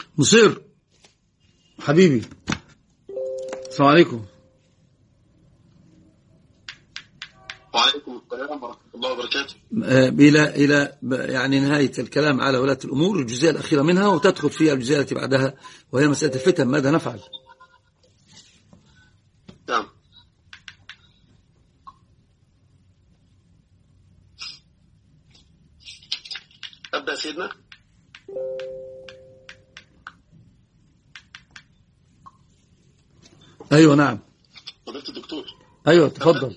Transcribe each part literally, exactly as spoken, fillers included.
مصير حبيبي، السلام عليكم. وعليكم السلام ورحمة الله وبركاته. إلى إلى يعني نهاية الكلام على ولاة الأمور، الجزئية الأخيرة منها، وتدخل فيها الجزئية التي بعدها وهي مسألة الفتن. ماذا نفعل؟ نعم. أبدأ سيدنا. أيوة نعم. فضيلة الدكتور. أيوة تفضل.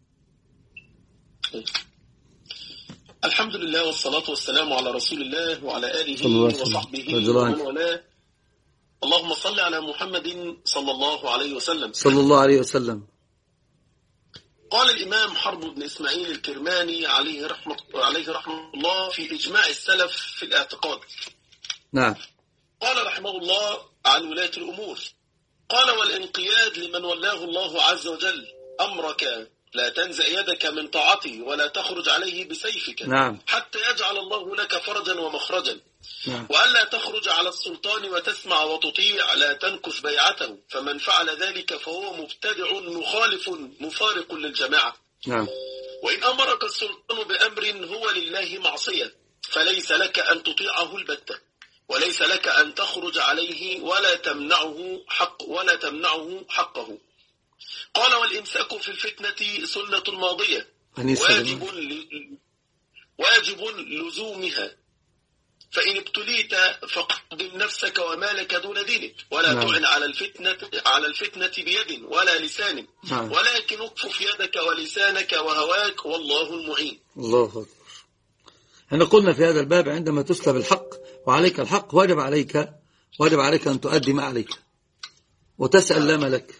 الحمد لله والصلاة والسلام على رسول الله وعلى آله وصحبه ومن والاه. اللهم صل على محمد صلى الله عليه وسلم. صلى الله عليه وسلم. قال الإمام حرب بن إسماعيل الكرماني عليه رحمة عليه رحمة الله في إجماع السلف في الاعتقاد. نعم. قال رحمه الله عن ولاة الأمور، قال: والانقياد لمن ولاه الله عز وجل أمرك، لا تنزع يدك من طاعته ولا تخرج عليه بسيفك. نعم. حتى يجعل الله لك فرجا ومخرجا. نعم. وألا تخرج على السلطان وتسمع وتطيع، لا تنكث بيعته، فمن فعل ذلك فهو مبتدع مخالف مفارق للجماعة. نعم. وإن أمرك السلطان بأمر هو لله معصية، فليس لك أن تطيعه البتة، وليس لك أن تخرج عليه ولا تمنعه حق ولا تمنعه حقه. قال: والإمساك في الفتنة سنة ماضية، واجب واجب لزومها، فإن ابتليت فقدم نفسك ومالك دون دينك، ولا نعم. تعن على الفتنة على الفتنة بيد ولا لسان، نعم. ولكن اكفف يدك ولسانك وهواك، والله المعين. الله أكبر. احنا قلنا في هذا الباب عندما تسلب الحق وعليك الحق، واجب عليك واجب عليك أن تؤدي ما عليك وتسأل لا ملك.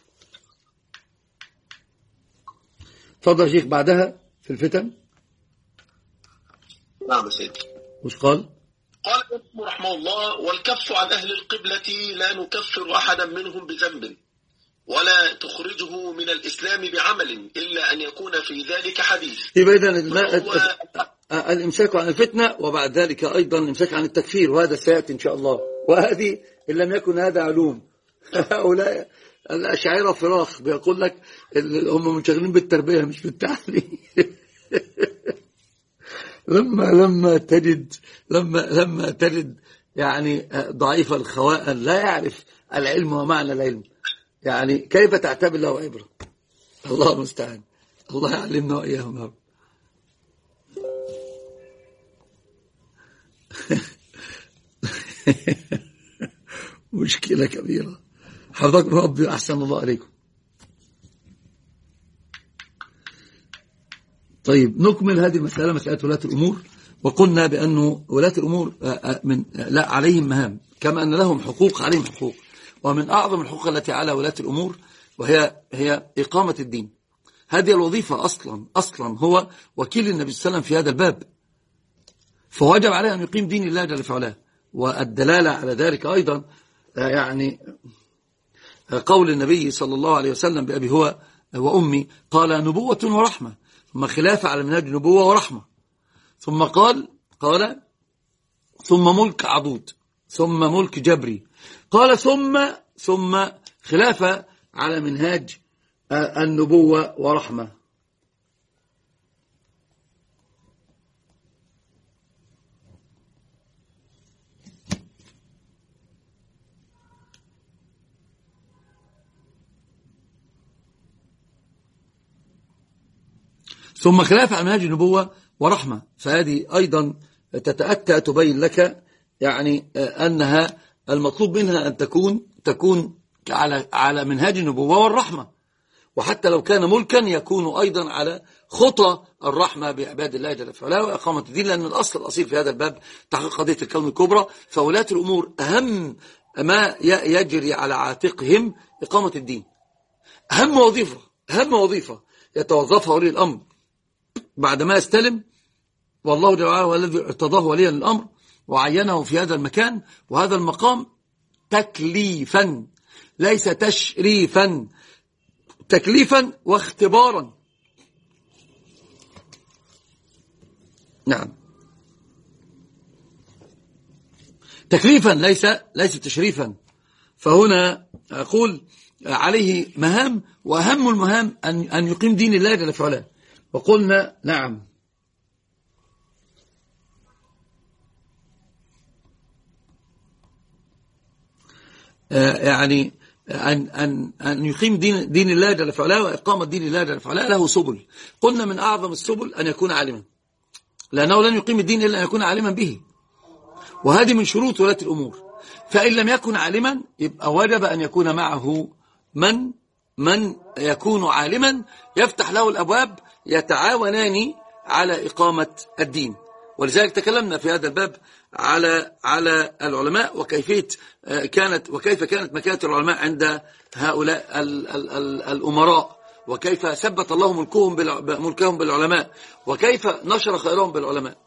تفضل شيخ. بعدها في الفتن. نعم سيدي. وش قال؟ قال رحمه الله: والكف عن أهل القبلة لا نكفر أحدا منهم بذنب، ولا تخرجه من الإسلام بعمل، إلا أن يكون في ذلك حديث. يبقى إذن الإمساك عن الفتنة، وبعد ذلك أيضا الإمساك عن التكفير، وهذا سيأتي إن شاء الله. وهذه إن لم يكن هذا علوم. هؤلاء الأشاعرة فراخ، بيقول لك هم منشغلين بالتربية مش بالتعليم. لما لما تجد لما لما تجد يعني ضعيف الخواء لا يعرف العلم ومعنى العلم، يعني كيف تعتبر له عبرة؟ الله المستعان. الله يعلمنا وإياهم يا رب. مشكلة كبيرة. حفظكم ربي أحسن الله عليكم. طيب نكمل هذه المسألة، مسألة ولاة الأمور. وقلنا بأن ولاة الأمور من لا عليهم مهام، كما أن لهم حقوق عليهم حقوق. ومن أعظم الحقوق التي على ولاة الأمور وهي هي إقامة الدين. هذه الوظيفة أصلا أصلا هو وكيل النبي صلى الله عليه وسلم في هذا الباب، فواجب عليه أن يقيم دين الله جل وعلا. والدلالة على ذلك أيضا يعني قول النبي صلى الله عليه وسلم بأبي هو وأمي، قال: نبوة ورحمة، ثم خلافة على منهج نبوة ورحمة، ثم قال قال ثم ملك عضود، ثم ملك جبري، قال ثم ثم خلافة على منهاج النبوة ورحمة. ثم خلافة على منهج النبوة ورحمة. فهذه أيضا تتأتى تبين لك يعني أنها المطلوب منها أن تكون تكون على على منهج النبوة والرحمة، وحتى لو كان ملكا يكون أيضا على خطى الرحمة بعباد الله جل وعلا وإقامة الدين، لأن الأصل الأصيل في هذا الباب تحقيق قضية الكون الكبرى. فولاة الأمور أهم ما يجري على عاتقهم إقامة الدين. أهم وظيفة أهم وظيفة يتوظفها ولي الأمر بعدما يستلم، والله جل وعلا هو الذي ارتضاه وليا للأمر وعينه في هذا المكان وهذا المقام تكليفا ليس تشريفا، تكليفا واختبارا. نعم. تكليفا ليس ليس تشريفا. فهنا أقول عليه مهام، وأهم المهام أن أن يقيم دين الله جل في علاه. وقلنا نعم يعني أن أن أن يقيم دين دين الله جل في علاه، وإقامة دين الله جل في علاه له سبل. قلنا من أعظم السبل أن يكون عالما، لأنه لن يقيم الدين إلا أن يكون عالما به، وهذه من شروط ولاة الأمور. فإن لم يكن عالما يبقى وجب أن يكون معه من من يكون عالما يفتح له الأبواب، يتعاونان على إقامة الدين. ولذلك تكلمنا في هذا الباب على على العلماء، وكيفية كانت وكيف كانت مكانة العلماء عند هؤلاء ال ال ال الأمراء، وكيف ثبت الله ملكهم ملكهم بالعلماء، وكيف نشر خيرهم بالعلماء.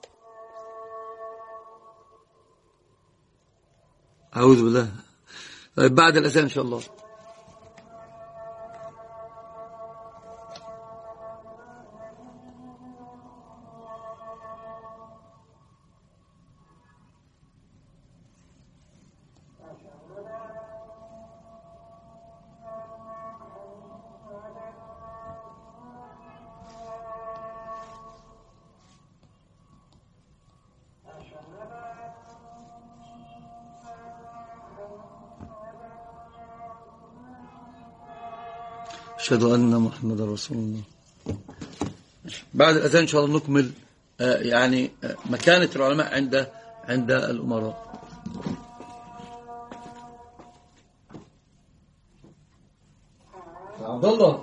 أعوذ بالله. بعد الأذان إن شاء الله. أشهد أن محمد رسول الله. بعد الأذان إن شاء الله نكمل يعني مكانة العلماء عند عند الأمراء. عبد الله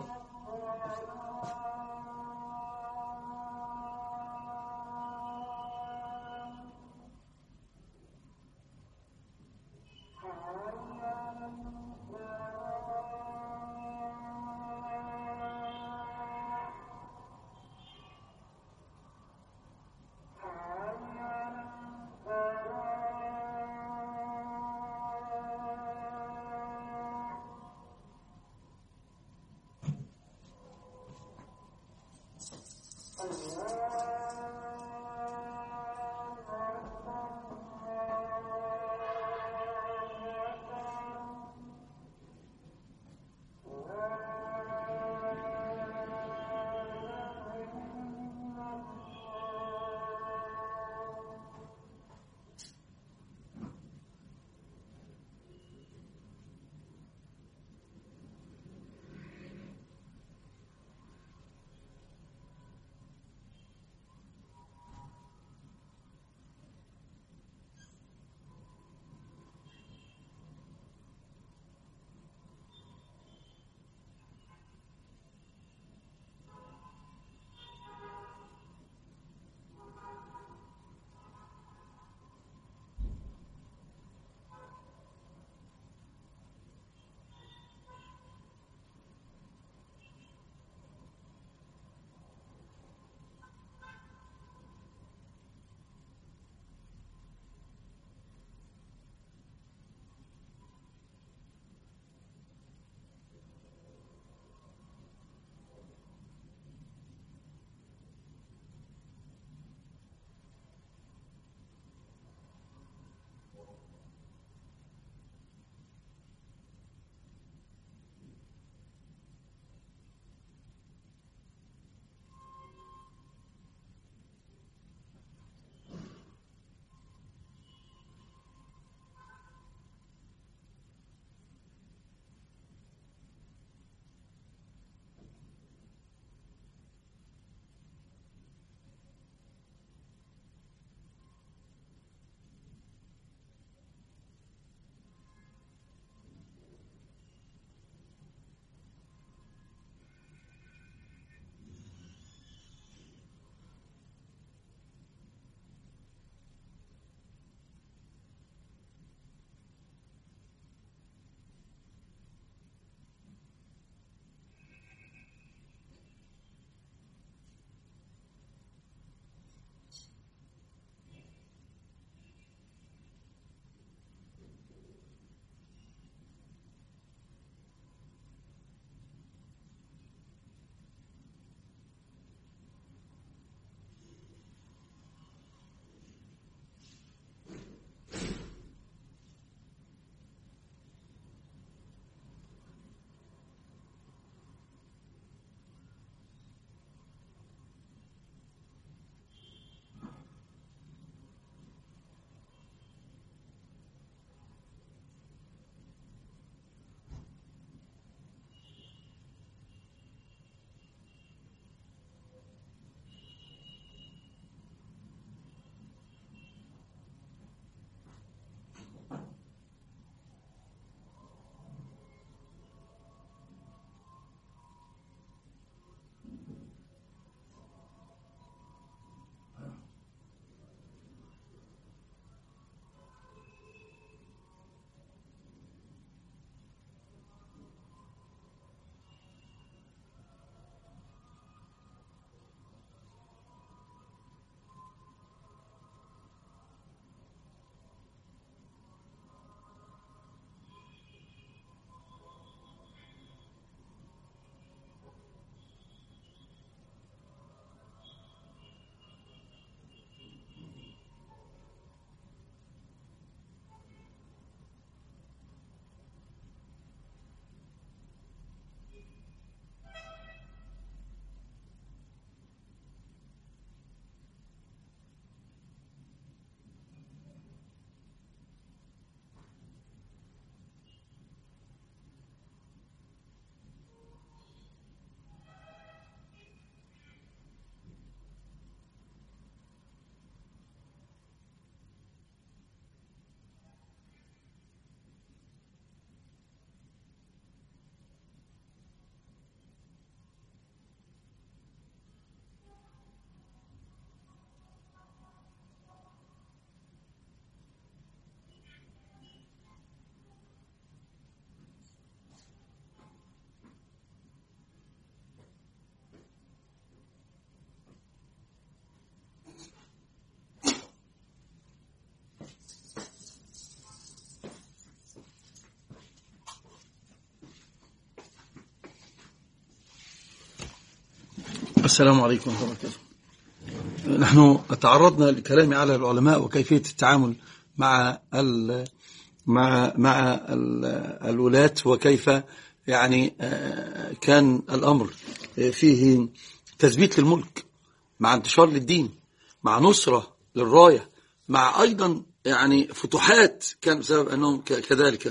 السلام عليكم ورحمة الله وبركاته. نحن تعرضنا للكلام على العلماء وكيفية التعامل مع ال مع مع ال الولاة، وكيف يعني كان الأمر فيه تثبيت للملك مع انتشار للدين، مع نصرة للراية، مع أيضا يعني فتوحات كان بسبب أنهم كذلك.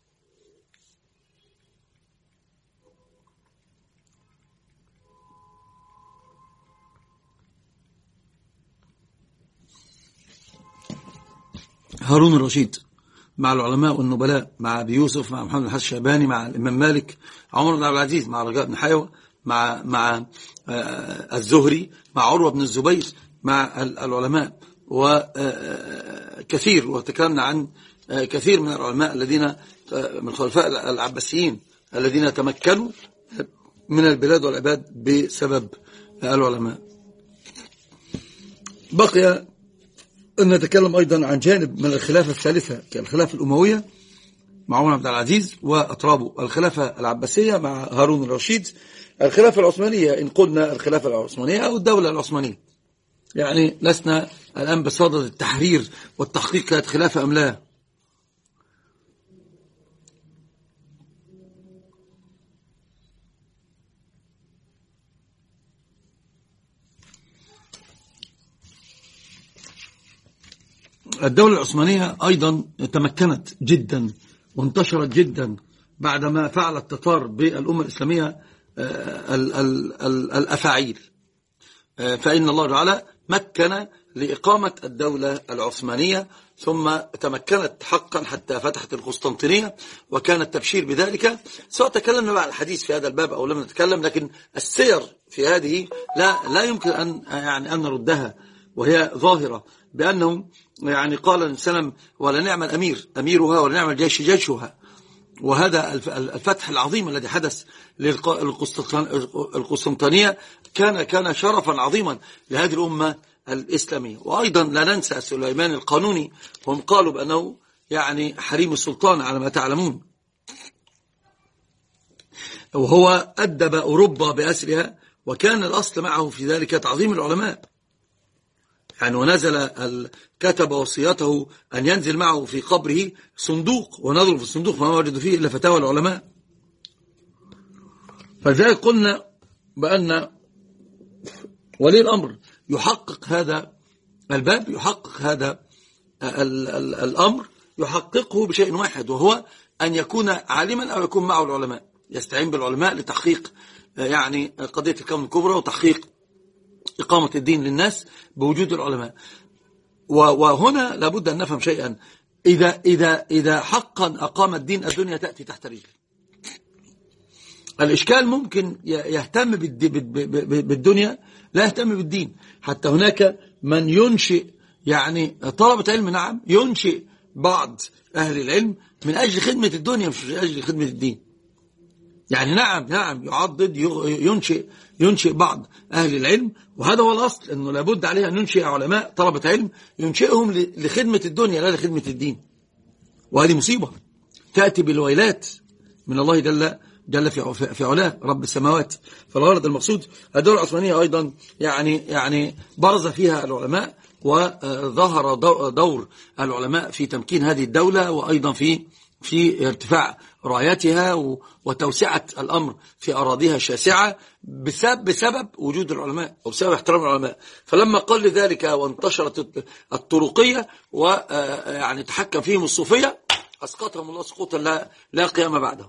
هارون الرشيد مع العلماء والنبلاء، مع أبي يوسف، مع محمد الحسن الشيباني، مع الإمام مالك، عمر بن عبد العزيز، مع رجاء بن حيوة، مع مع الزهري، مع عروة بن الزبير، مع العلماء وكثير. وتكلمنا عن كثير من العلماء الذين من الخلفاء العباسيين الذين تمكنوا من البلاد والعباد بسبب العلماء. بقي أن نتكلم أيضا عن جانب من الخلافة الثالثة كالخلافة الأموية مع عمر بن عبد العزيز وأطرابه، الخلافة العباسية مع هارون الرشيد، الخلافة العثمانية إن قلنا الخلافة العثمانية أو الدولة العثمانية. يعني لسنا الآن بصدد التحرير والتحقيق كانت خلافة أم لا. الدولة العثمانية أيضا تمكنت جدا وانتشرت جدا بعدما فعل التتار بالأمة الإسلامية الأفاعيل، فإن الله تعالى مكن لإقامة الدولة العثمانية، ثم تمكنت حقا حتى فتحت القسطنطينية، وكان التبشير بذلك. سواء تكلمنا مع الحديث في هذا الباب أو لم نتكلم، لكن السير في هذه لا لا يمكن أن يعني أن نردها، وهي ظاهرة بأنه يعني قال السلام ولا نعم الأمير أميرها ولا نعم الجيش جيشها. وهذا الفتح العظيم الذي حدث للقسطنطينية كان كان شرفا عظيما لهذه الأمة الإسلامية. وأيضا لا ننسى سليمان القانوني، هم قالوا بأنه يعني حريم السلطان على ما تعلمون، وهو أدب أوروبا بأسرها، وكان الأصل معه في ذلك تعظيم العلماء. يعني ونزل كتب وصيته أن ينزل معه في قبره صندوق، ونظروا في الصندوق فما وجدوا فيه إلا فتاوى العلماء. فلذلك قلنا بأن ولي الأمر يحقق هذا الباب، يحقق هذا الأمر، يحققه بشيء واحد، وهو أن يكون عالما أو يكون معه العلماء، يستعين بالعلماء لتحقيق يعني قضية الكون الكبرى وتحقيق إقامة الدين للناس بوجود العلماء. وهنا لابد أن نفهم شيئا، إذا, إذا, إذا حقا أقام الدين الدنيا تأتي تحت رجله. الإشكال ممكن يهتم بالدنيا لا يهتم بالدين. حتى هناك من ينشئ يعني طلبة علم، نعم ينشئ بعض أهل العلم من أجل خدمة الدنيا مش من أجل خدمة الدين. يعني نعم نعم يعضد ينشئ ينشئ بعض أهل العلم، وهذا هو الأصل، أنه لابد عليه أن ينشئ علماء طلبة علم ينشئهم لخدمة الدنيا لا لخدمة الدين. وهذه مصيبة تأتي بالويلات من الله جل جل في في علاه رب السماوات. فالغرض المقصود الدولة العثمانية أيضا يعني يعني برز فيها العلماء، وظهر دور العلماء في تمكين هذه الدولة، وأيضا في في ارتفاع رايتها وتوسعة الأمر في أراضيها الشاسعة بسبب, بسبب وجود العلماء أو بسبب احترام العلماء. فلما قل ذلك وانتشرت الطرقية ويعني تحكم فيهم الصوفية أسقطهم الله سقوطا لا, لا قيام بعده.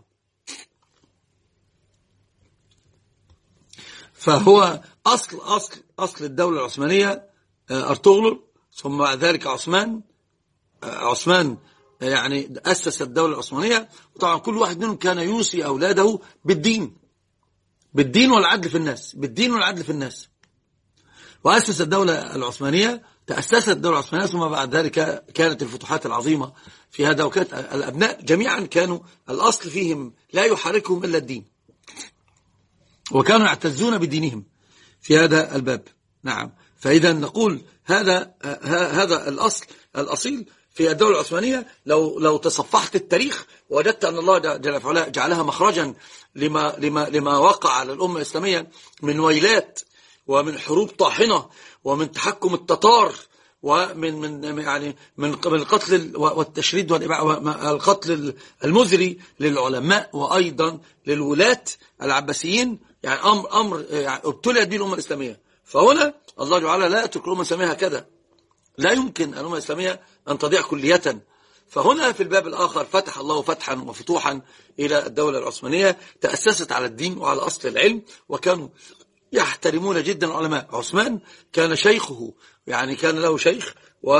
فهو أصل أصل أصل الدولة العثمانية أرطغرل، ثم بعد ذلك عثمان عثمان يعني أسس الدولة العثمانية. وطبعا كل واحد منهم كان يوصي أولاده بالدين بالدين والعدل في الناس بالدين والعدل في الناس وأسس الدولة العثمانية تأسست الدولة العثمانية. ثم بعد ذلك كانت الفتوحات العظيمة في هذا، وكانت الأبناء جميعا كانوا الأصل فيهم لا يحركهم إلا الدين، وكانوا يعتزون بدينهم في هذا الباب. نعم، فإذا نقول هذا هذا الأصل الأصيل في الدولة العثمانية. لو لو تصفحت التاريخ وجدت أن الله جل وعلا جعلها مخرجا لما لما لما وقع على الأمة الإسلامية من ويلات ومن حروب طاحنة ومن تحكم التتار ومن من يعني من من القتل والتشريد والقتل المزري للعلماء وأيضا للولاة العباسيين، يعني أمر أمر يعني ابتليت به الأمة الإسلامية. فهنا الله تعالى لا يترك الأمة الإسلامية هكذا، لا يمكن الأمة الإسلامية أن تضيع كلية. فهنا في الباب الآخر فتح الله فتحا وفتوحا إلى الدولة العثمانية، تأسست على الدين وعلى أصل العلم، وكانوا يحترمون جدا العلماء. عثمان كان شيخه، يعني كان له شيخ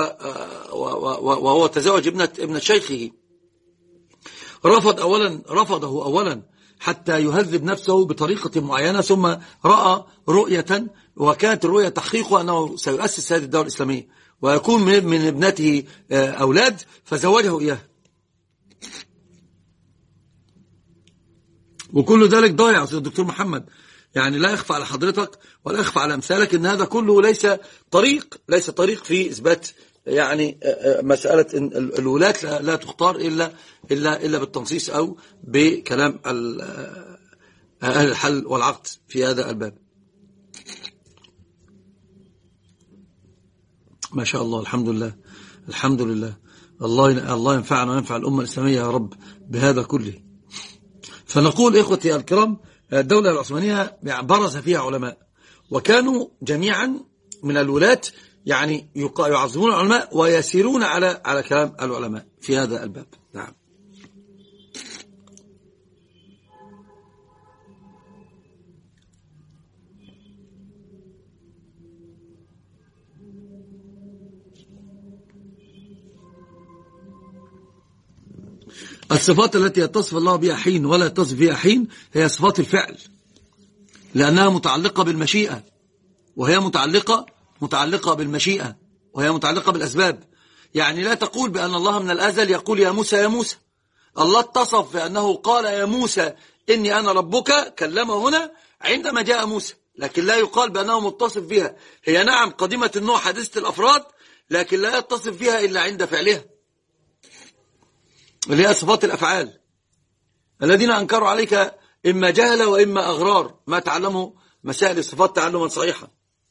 وهو تزوج ابنة ابنة شيخه. رفض أولا رفضه أولا حتى يهذب نفسه بطريقة معينة، ثم رأى رؤية، وكانت الرؤية تحقيقه أنه سيؤسس هذه الدولة الإسلامية ويكون من ابنته أولاد، فزوجه إياه. وكل ذلك ضايع الدكتور محمد، يعني لا يخفى على حضرتك ولا يخفى على أمثالك أن هذا كله ليس طريق ليس طريق في إثبات يعني مسألة الولاة لا تختار إلا إلا إلا بالتنصيص أو بكلام أهل الحل والعقد في هذا الباب. ما شاء الله، الحمد لله الحمد لله. الله الله ينفعنا وينفع الأمة الإسلامية يا رب بهذا كله. فنقول إخوتي الكرام، الدولة العثمانية برز فيها علماء، وكانوا جميعا من الولاة يعني يعظمون العلماء ويسيرون على على كلام العلماء في هذا الباب. نعم. الصفات التي يتصف الله بها حين ولا يتصف بها حين هي صفات الفعل، لأنها متعلقة بالمشيئة، وهي متعلقة متعلقة بالمشيئة وهي متعلقة بالأسباب. يعني لا تقول بأن الله من الأزل يقول يا موسى يا موسى. الله اتصف بأنه قال يا موسى إني أنا ربك، كلمه هنا عندما جاء موسى، لكن لا يقال بأنه متصف بها. هي نعم قديمة النوع حديثة الأفراد، لكن لا يتصف بها إلا عند فعلها، اللي هي صفات الأفعال. الذين أنكروا عليك إما جهل وإما أغرار ما تعلموا مسائل الصفات تعلما صحيحا.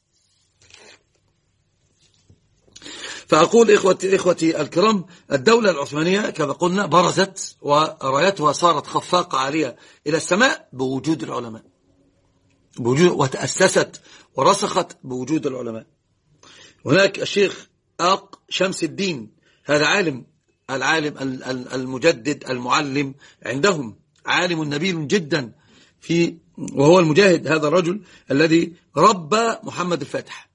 فأقول إخوتي, إخوتي الكرام، الدولة العثمانية كما قلنا برزت ورايتها صارت خفاقة عالية إلى السماء بوجود العلماء، بوجود وتأسست ورسخت بوجود العلماء. هناك الشيخ آق شمس الدين، هذا عالم العالم المجدد المعلم عندهم، عالم نبيل جدا في وهو المجاهد، هذا الرجل الذي ربى محمد الفاتح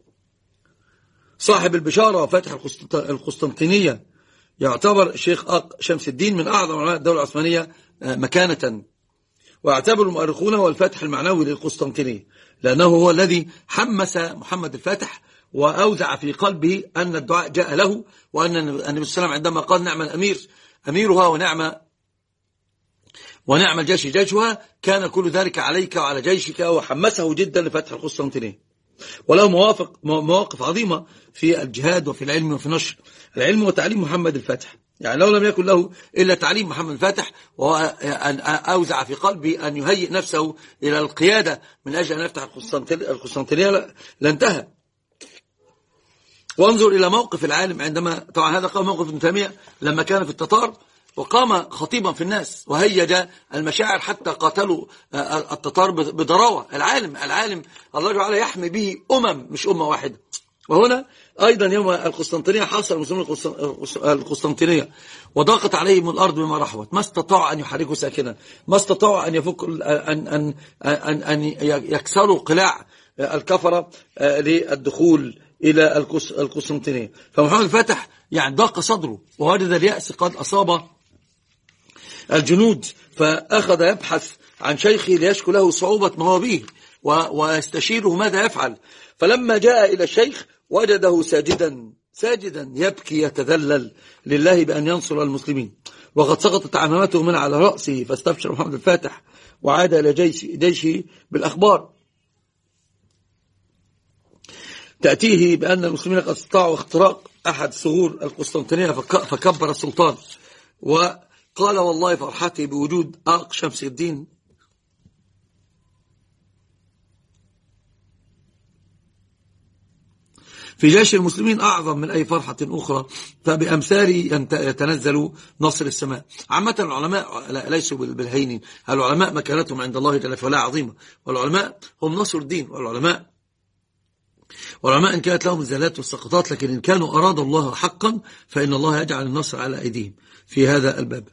صاحب البشارة وفاتح القسطنطينية. يعتبر الشيخ آق شمس الدين من أعظم علماء الدولة العثمانية مكانة، ويعتبر المؤرخون هو الفاتح المعنوي للقسطنطينية، لأنه هو الذي حمس محمد الفاتح وأوزع في قلبه أن الدعاء جاء له، وأن النبي صلى الله عليه وسلم عندما قال نعم الأمير أميرها ونعم ونعم الجيش جيشها، كان كل ذلك عليك وعلى جيشك، وحمسه جدا لفتح القسطنطينية. وله موافق مواقف عظيمة في الجهاد وفي العلم وفي نشر العلم وتعليم محمد الفاتح. يعني لو لم يكن له إلا تعليم محمد الفاتح، وأن أوزع في قلبي أن يهيئ نفسه إلى القيادة من أجل أن يفتح القسطنطينية لانتهى. وانظر إلى موقف العالم عندما، طبعا هذا قام موقف ابن تيمية لما كان في التتار وقام خطيبا في الناس وهيج المشاعر حتى قاتلوا التتار بضراوة. العالم العالم الله تعالى يحمي به أمم مش أمة واحدة. وهنا أيضا يوم القسطنطينية حاصر المسلمين القسطنطينية وضاقت عليهم الأرض بما رحبت، ما استطاعوا أن يحركوا ساكنا، ما استطاعوا أن يفك أن أن أن أن يكسروا قلاع الكفرة للدخول إلى القسطنطينية. فمحمد الفاتح يعني ضاق صدره ووجد اليأس قد أصاب الجنود، فأخذ يبحث عن شيخه ليشكو له صعوبة ما هو به ويستشيره ماذا يفعل. فلما جاء إلى الشيخ وجده ساجدا ساجدا يبكي يتذلل لله بأن ينصر المسلمين، وقد سقطت عمامته من على رأسه، فاستبشر محمد الفاتح وعاد إلى جيش جيشه بالأخبار تأتيه بأن المسلمين قد استطاعوا اختراق أحد ثغور القسطنطينية، فكبر السلطان وقال والله فرحتي بوجود آق شمس الدين في جيش المسلمين أعظم من أي فرحة أخرى، فبأمثاله يتنزل نصر السماء. عامة العلماء ليسوا بالهينين، العلماء مكانتهم عند الله جل وعلا عظيمة، والعلماء هم نصر الدين، والعلماء والعلماء إن كانت لهم الزلات والسقطات، لكن إن كانوا أرادوا الله حقا فإن الله يجعل النصر على أيديهم في هذا الباب.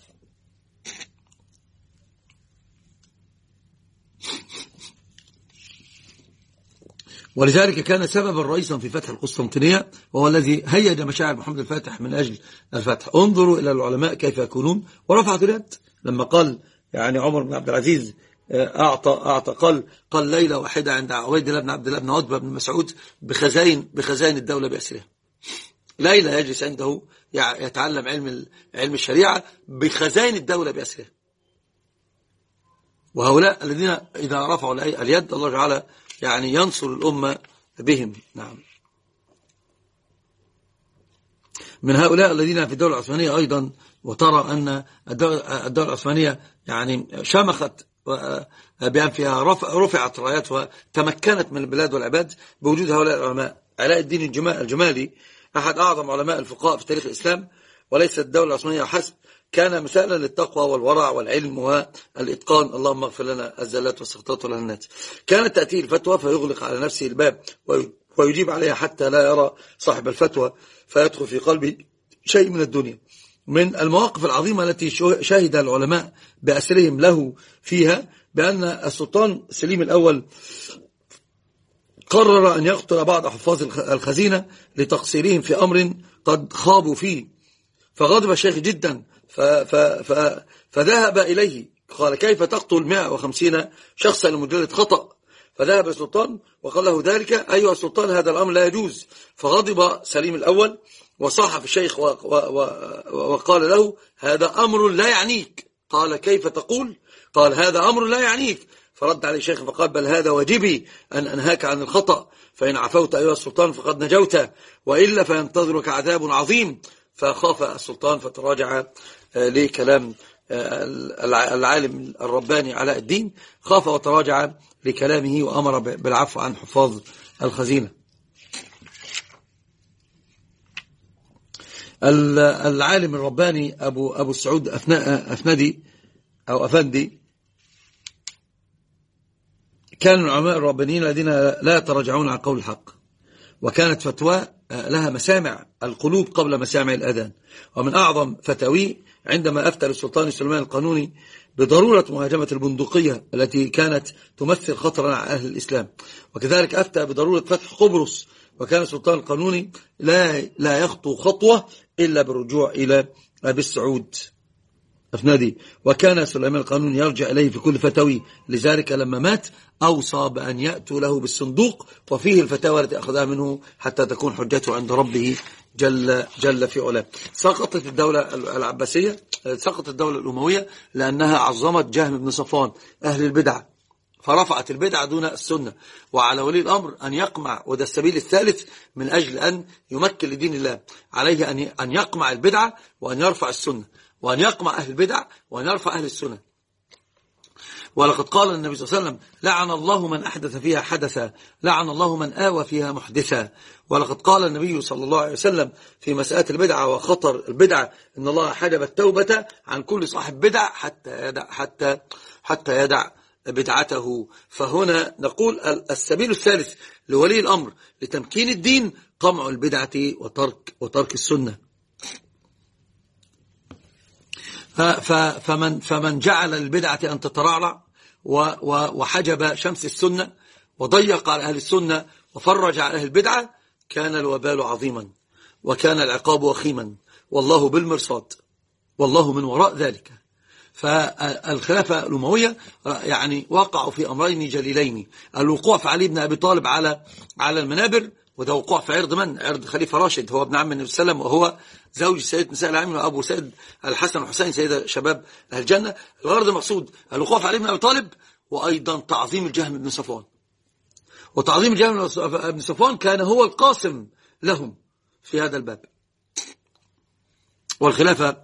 ولذلك كان سببا رئيسا في فتح القسطنطينية، وهو الذي هيج مشاعر محمد الفاتح من أجل الفتح. انظروا إلى العلماء كيف يكونون، ورفعت اليد لما قال يعني عمر بن عبد العزيز أعطى أعطى قال قال ليلة واحدة عند عبيد الله بن عبد الله بن عتبة بن مسعود بخزائن بخزائن الدولة بأسرها. ليلة يجلس عنده يتعلم علم علم الشريعة بخزائن الدولة بأسرها. وهؤلاء الذين إذا رفعوا اليد الله تعالى يعني ينصر الأمة بهم. نعم. من هؤلاء الذين في الدولة العثمانية أيضا، وترى أن الدولة العثمانية يعني شمخت بأن فيها رفعت راياتها، تمكنت من البلاد والعباد بوجود هؤلاء العلماء. علاء الدين الجمالي أحد أعظم علماء الفقهاء في تاريخ الإسلام، وليس الدولة العثمانية حسب، كان مثالا للتقوى والورع والعلم والإتقان. اللهم اغفر لنا الزلات والسقطات والهنات. كانت تأتيه الفتوى فيغلق على نفسه الباب ويجيب عليها حتى لا يرى صاحب الفتوى فيدخل في قلبه شيء من الدنيا. من المواقف العظيمة التي شهد العلماء بأسرهم له فيها بأن السلطان سليم الأول قرر أن يقتل بعض حفاظ الخزينة لتقصيرهم في أمر قد خابوا فيه، فغضب الشيخ جدا ف ف ف فذهب إليه قال: كيف تقتل مئة وخمسين شخصا لمجرد خطأ؟ فذهب السلطان وقال له ذلك: أيها السلطان، هذا الأمر لا يجوز. فغضب سليم الأول وصاح في الشيخ وقال له: هذا أمر لا يعنيك. قال: كيف تقول؟ قال: هذا أمر لا يعنيك. فرد عليه الشيخ فقال: بل هذا واجبي أن أنهاك عن الخطأ، فإن عفوت أيها السلطان فقد نجوت، وإلا فينتظرك عذاب عظيم. فخاف السلطان فتراجع لكلام العالم الرباني علاء الدين، خاف وتراجع لكلامه وأمر بالعفو عن حفاظ الخزينة. العالم الرباني أبو, أبو السعود أفندي أو أفندي كان من العلماء الربانيين الذين لا يتراجعون عن قول الحق، وكانت فتوى لها مسامع القلوب قبل مسامع الأذان. ومن أعظم فتاويه عندما أفتى السلطان سليمان القانوني بضرورة مهاجمة البندقية التي كانت تمثل خطرا على أهل الإسلام، وكذلك أفتى بضرورة فتح قبرص، وكان السلطان القانوني لا لا يخطو خطوة إلا بالرجوع إلى أبي السعود أفندي، وكان سليمان القانوني يرجع إليه في كل فتاوي. لذلك لما مات أوصى بأن يأتوا له بالصندوق وفيه الفتاوى التي أخذها منه حتى تكون حجته عند ربه جل, جل في علاه. سقطت الدولة العباسية، سقطت الدولة الأموية لأنها عظمت جهم بن صفوان أهل البدع، فرفعت البدعة دون السنة. وعلى ولي الأمر أن يقمع، وده السبيل الثالث من أجل أن يمكن لدين الله، عليه أن يقمع البدعة وأن يرفع السنة، وأن يقمع أهل البدع وأن يرفع أهل السنة. ولقد قال النبي صلى الله عليه وسلم: لعن الله من أحدث فيها حدثا، لعن الله من آوى فيها محدثا. ولقد قال النبي صلى الله عليه وسلم في مسألة البدعة وخطر البدعة: إن الله حجب التوبة عن كل صاحب بدع حتى يدع, حتى حتى يدع بدعته. فهنا نقول السبيل الثالث لولي الأمر لتمكين الدين قمع البدعة وترك, وترك السنة. فمن, فمن جعل البدعة أن تترعرع وحجب شمس السنة وضيق على أهل السنة وفرج على أهل البدعة كان الوبال عظيما وكان العقاب وخيما، والله بالمرصاد، والله من وراء ذلك. فالخلافة الأموية يعني وقعوا في أمرين جليلين: الوقوع في علي بن أبي طالب على على المنابر، وده وقوع في عرض من؟ عرض خليفة راشد، هو ابن عم النبي صلى الله عليه وسلم، وهو زوج سيد نساء العالمين وأبو سيد الحسن والحسين سيد شباب أهل الجنة. الغرض المقصود الوقوع في علي بن أبي طالب، وأيضا تعظيم الجهم بن صفوان. وتعظيم الجهم بن صفوان كان هو القاسم لهم في هذا الباب. والخلافة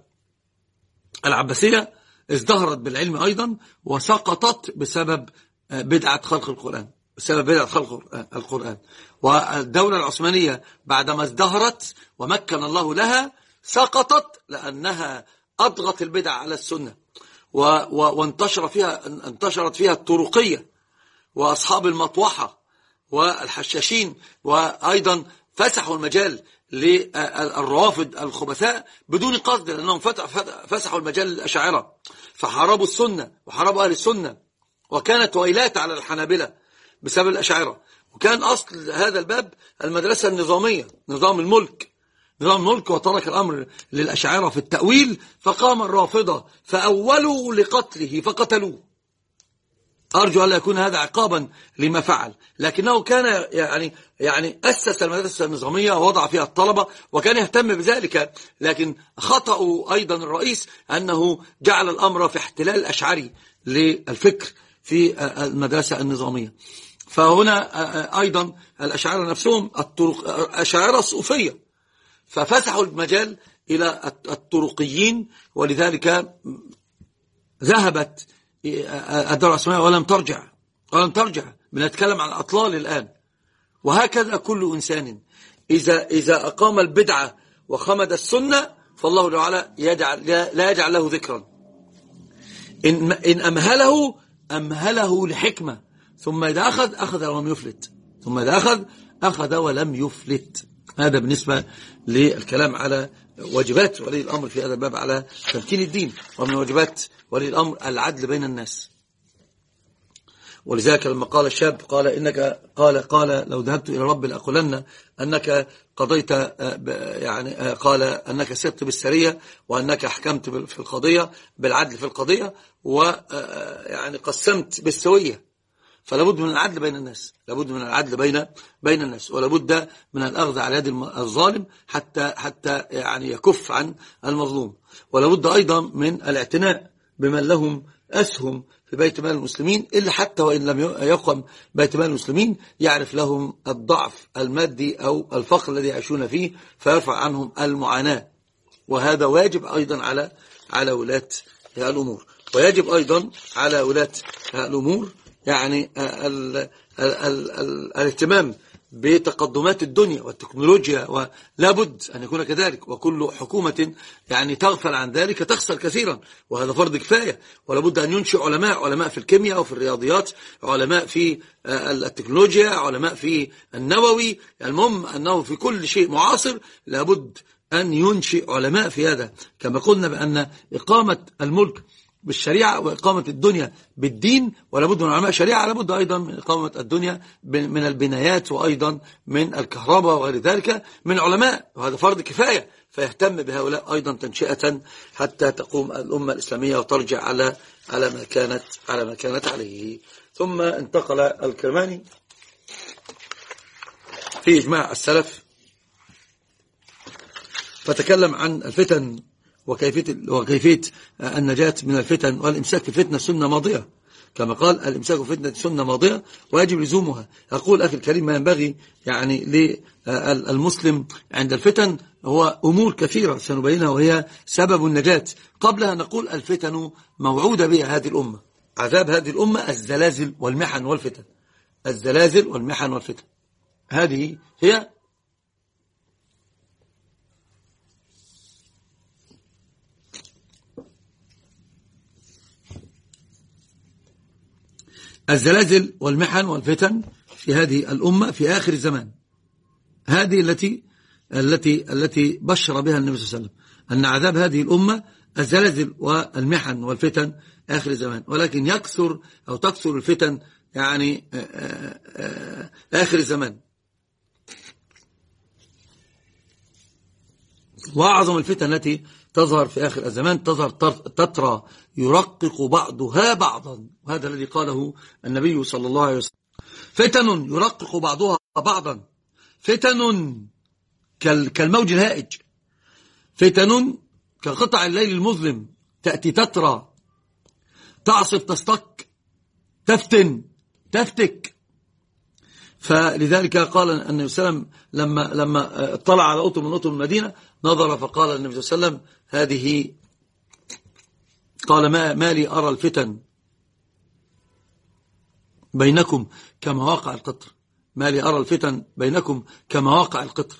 العباسية ازدهرت بالعلم أيضا، وسقطت بسبب بدعة خلق القرآن، بسبب بدعة خلق القرآن. والدولة العثمانية بعدما ازدهرت ومكن الله لها سقطت لأنها أضغط البدع على السنة، وانتشر فيها انتشرت فيها الطرقية وأصحاب المطوحة والحشاشين، وأيضا فسحوا المجال للروافض الخبثاء بدون قصد، لأنهم فسحوا المجال للأشاعرة فحاربوا السنة وحاربوا أهل السنة، وكانت ويلات على الحنابلة بسبب الأشاعرة. وكان أصل هذا الباب المدرسة النظامية، نظام الملك نظام الملك وترك الأمر للأشاعرة في التأويل، فقام الرافضة فأولوا لقتله فقتلوه. أرجو أن لا يكون هذا عقابا لما فعل، لكنه كان يعني يعني أسس المدرسة النظامية ووضع فيها الطلبة وكان يهتم بذلك، لكن خطأ أيضا الرئيس أنه جعل الأمر في احتلال أشعري للفكر في المدرسة النظامية. فهنا أيضا الأشاعرة نفسهم الأشاعرة الصوفية ففتحوا المجال إلى الطرقيين، ولذلك ذهبت الدولة العثمانية ولم ترجع ولم ترجع بنتكلم عن أطلال الآن. وهكذا كل إنسان إذا إذا أقام البدعة وخمد السنة فالله تعالى يجعل لا يجعل له ذكرا. إن إن أمهله أمهله لحكمة، ثم إذا أخذ أخذ ولم يفلت، ثم إذا أخذ أخذ ولم يفلت. هذا بالنسبة للكلام على واجبات ولي الأمر في هذا الباب على تمكين الدين. ومن واجبات ولي الأمر العدل بين الناس. ولذلك لما قال الشاب قال إنك قال قال لو ذهبت إلى رب لأقولن أنك قضيت، يعني قال أنك سرت بالسرية وأنك حكمت في القضية بالعدل في القضية ويعني قسمت بالسوية. فلا بد من العدل بين الناس، لابد من العدل بين بين الناس، ولا بد من الأخذ على يد الظالم حتى حتى يعني يكف عن المظلوم. ولا بد أيضا من الاعتناء بمن لهم أسهم في بيت مال المسلمين، إلا حتى وإن لم يقم بيت مال المسلمين يعرف لهم الضعف المادي أو الفقر الذي يعيشون فيه فيرفع عنهم المعاناة. وهذا واجب أيضا على على ولاة الأمور. ويجب أيضا على ولاة الأمور يعني ال ال ال ال الاهتمام بتقدمات الدنيا والتكنولوجيا، ولا بد أن يكون كذلك. وكل حكومة يعني تغفل عن ذلك تخسر كثيرا، وهذا فرض كفاية. ولا بد أن ينشئ علماء علماء في الكيمياء وفي الرياضيات، علماء في التكنولوجيا، علماء في النووي. المهم أنه في كل شيء معاصر لا بد أن ينشئ علماء في هذا. كما قلنا بأن إقامة الملك بالشريعة وإقامة الدنيا بالدين، ولا بد من علماء شريعة، لا بد أيضا من إقامة الدنيا من البنايات، وأيضا من الكهرباء وغير ذلك من علماء، وهذا فرض كفاية. فيهتم بهؤلاء أيضا تنشئة حتى تقوم الأمة الإسلامية وترجع على على ما كانت على ما كانت عليه. ثم انتقل الكرماني في إجماع السلف فتكلم عن الفتن وكيفية, وكيفية النجاة من الفتن، والإمساك في فتنة سنة ماضية، كما قال الإمساك في فتنة سنة ماضية ويجب لزومها. أقول أخي الكريم ما ينبغي يعني للمسلم عند الفتن هو أمور كثيرة سنبينها وهي سبب النجاة. قبلها نقول الفتن موعودة بها هذه الأمة، عذاب هذه الأمة الزلازل والمحن والفتن، الزلازل والمحن والفتن هذه هي الزلازل والمحن والفتن في هذه الأمة في آخر الزمان. هذه التي التي التي بشر بها النبي صلى الله عليه وسلم أن عذاب هذه الأمة الزلازل والمحن والفتن آخر الزمان. ولكن يكثر أو تكثر الفتن يعني آخر الزمان. وأعظم الفتن التي تظهر في آخر الزمان تظهر تترى يرقق بعضها بعضا، وهذا الذي قاله النبي صلى الله عليه وسلم: فتن يرقق بعضها بعضا، فتن كالموج الهائج، فتن كقطع الليل المظلم، تأتي تترى تعصف تستك تفتن تفتك. فلذلك قال النبي صلى الله عليه وسلم لما لما اطلع على أطم من أطم المدينة نظر فقال النبي صلى الله عليه وسلم: هذه، قال ما, ما لي أرى الفتن بينكم كما واقع القطر. ما لي أرى الفتن بينكم كما واقع القطر،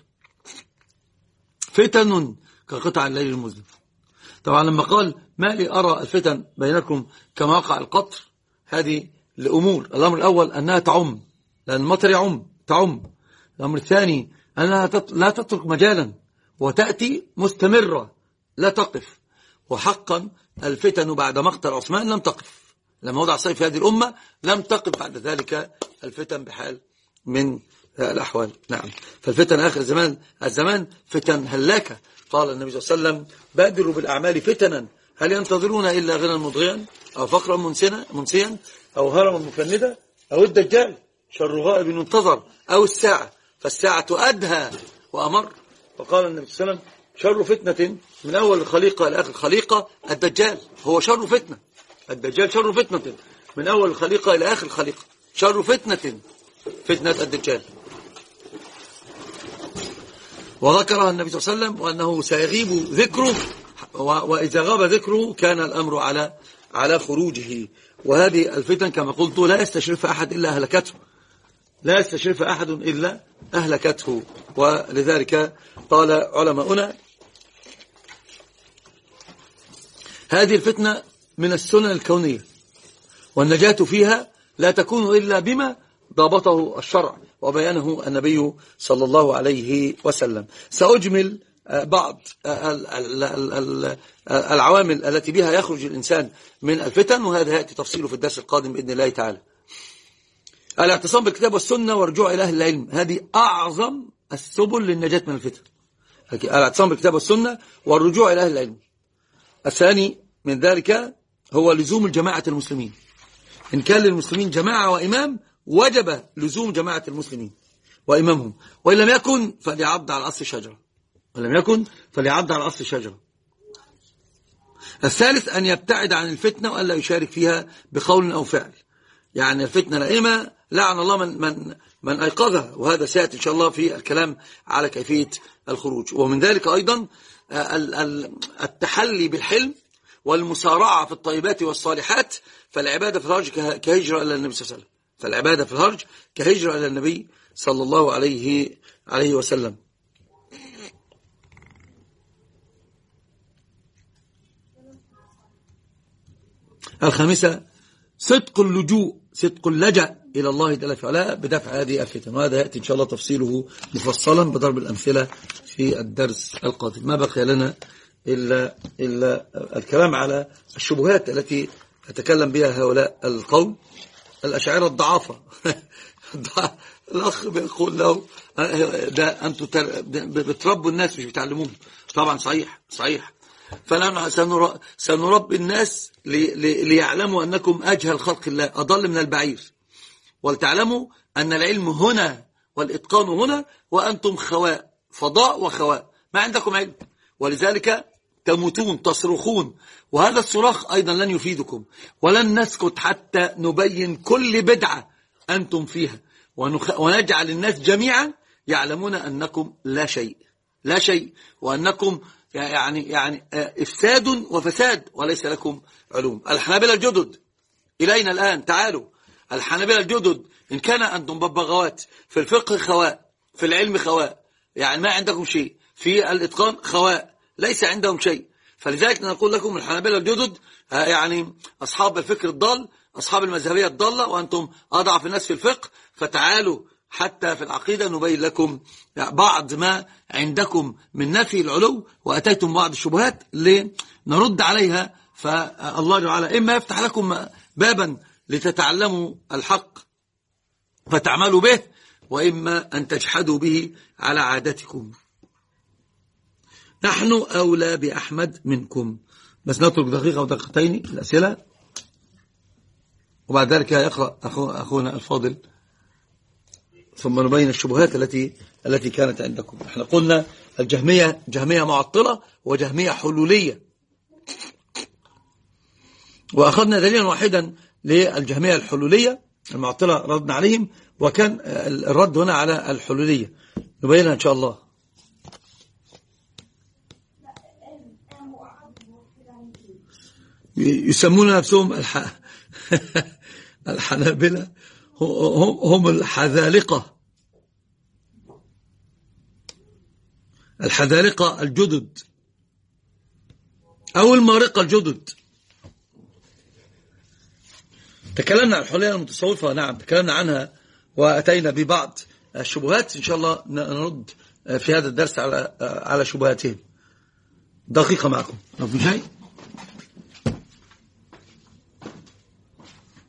فتن كقطع الليل المظلم. طبعا لما قال ما لي أرى الفتن بينكم كما واقع القطر، هذه لأمور. الأمر الأول أنها تعم، لأن المطر يعم تعم. الأمر الثاني أنها لا تترك مجالا وتأتي مستمرة لا تقف. وحقا الفتن بعد مقتل عثمان لم تقف، لما وضع السيف في هذه الأمة لم تقف بعد ذلك الفتن بحال من الأحوال. نعم، فالفتن آخر الزمان الزمان فتن هلاكة. قال النبي صلى الله عليه وسلم بادروا بالأعمال فتنا هل ينتظرون إلا غنى مضغيا أو فقرا منسيا أو هرما مفندا أو الدجال شر غائب ينتظر أو الساعة فالساعة أدهى وأمر. وقال النبي صلى الله عليه وسلم شر فتنة من أول الخليقة إلى آخر الخليقة الدجال، هو شر فتنة. الدجال شر فتنة من أول الخليقة إلى آخر الخليقة، شر فتنة فتنة الدجال. وذكرها النبي صلى الله عليه وسلم وأنه سيغيب ذكره، وإذا غاب ذكره كان الأمر على على خروجه. وهذه الفتن كما قلت لا يستشرف أحد إلا أهلكته، لا يستشرف أحد إلا أهلكته. ولذلك قال علماؤنا هذه الفتنة من السنن الكونية، والنجاة فيها لا تكون إلا بما ضابطه الشرع وبيانه النبي صلى الله عليه وسلم. سأجمل بعض العوامل التي بها يخرج الإنسان من الفتن، وهذا يأتي تفصيله في الدرس القادم بإذن الله تعالى. الاعتصام بالكتاب والسنة والرجوع إلى أهل العلم، هذه أعظم السبل للنجاة من الفتن. الاعتصام بالكتاب والسنة والرجوع إلى أهل العلم. الثاني من ذلك هو لزوم الجماعة المسلمين. إن كان للمسلمين جماعة وإمام وجب لزوم جماعة المسلمين وإمامهم، وإن لم يكن فليعض على أصل شجرة، ولم يكن فليعض على أصل شجرة. الثالث أن يبتعد عن الفتنة وألا يشارك فيها بقول أو فعل. يعني الفتنة لائمة لعن الله من من من أيقظها، وهذا سيأتي إن شاء الله في الكلام على كيفية الخروج. ومن ذلك أيضا التحلي بالحلم والمسارعة في الطيبات والصالحات. فالعبادة في الهرج كهجرة إلى النبي صلى الله عليه وسلم، فالعبادة في الهرج كهجرة إلى النبي صلى الله عليه عليه وسلم. الخامسة صدق اللجوء، صدق اللجأ إلى الله جل وعلا بدفع هذه الفتن، وهذا يأتي إن شاء الله تفصيله مفصلا بضرب الأمثلة في الدرس القادم. ما بقي لنا إلا, إلا الكلام على الشبهات التي يتكلم بها هؤلاء القوم الأشاعرة الضعافة. الأخ بيقول له ده أنتم بتربوا الناس مش بتعلموهم. طبعا صحيح صحيح. فنحن سنربي الناس ليعلموا أنكم أجهل خلق الله أضل من البعير، ولتعلموا أن العلم هنا والإتقان هنا وأنتم خواء، فضاء وخواء، ما عندكم علم، ولذلك تموتون تصرخون. وهذا الصراخ أيضا لن يفيدكم، ولن نسكت حتى نبين كل بدعة أنتم فيها، ونجعل الناس جميعا يعلمون أنكم لا شيء لا شيء وأنكم يعني يعني إفساد وفساد وليس لكم علوم. الحنابلة الجدد إلينا الآن، تعالوا الحنابلة الجدد إن كان أنتم ببغاوات في الفقه خواء، في العلم خواء، يعني ما عندكم شيء، في الإتقان خواء، ليس عندهم شيء. فلذلك نقول لكم الحنابلة الجدد يعني أصحاب الفكر الضال، أصحاب المذهبية الضالة، وأنتم أضعف الناس في الفقه، فتعالوا حتى في العقيدة نبين لكم بعض ما عندكم من نفي العلو، وأتيتم بعض الشبهات لنرد عليها. فالله تعالى إما يفتح لكم بابا لتتعلموا الحق فتعملوا به، وإما أن تجحدوا به على عادتكم. نحن أولى بأحمد منكم. بس نترك دقيقة ودقيقتين الأسئلة، وبعد ذلك يقرأ أخونا الفاضل، ثم نبين الشبهات التي التي كانت عندكم. احنا قلنا الجهمية جهمية معطلة وجهمية حلولية، وأخذنا دليلا واحدا للجهمية الحلولية المعطلة ردنا عليهم، وكان الرد هنا على الحلولية نبينها إن شاء الله. يسمون نفسهم الح... الحنابلة هم, هم الحذالقة الحذالقة الجدد أو المارقة الجدد. تكلمنا عن الحلية المتصوفة، نعم تكلمنا عنها وأتينا ببعض الشبهات، إن شاء الله نرد في هذا الدرس على على شبهاتهم. دقيقة معكم لو في شيء.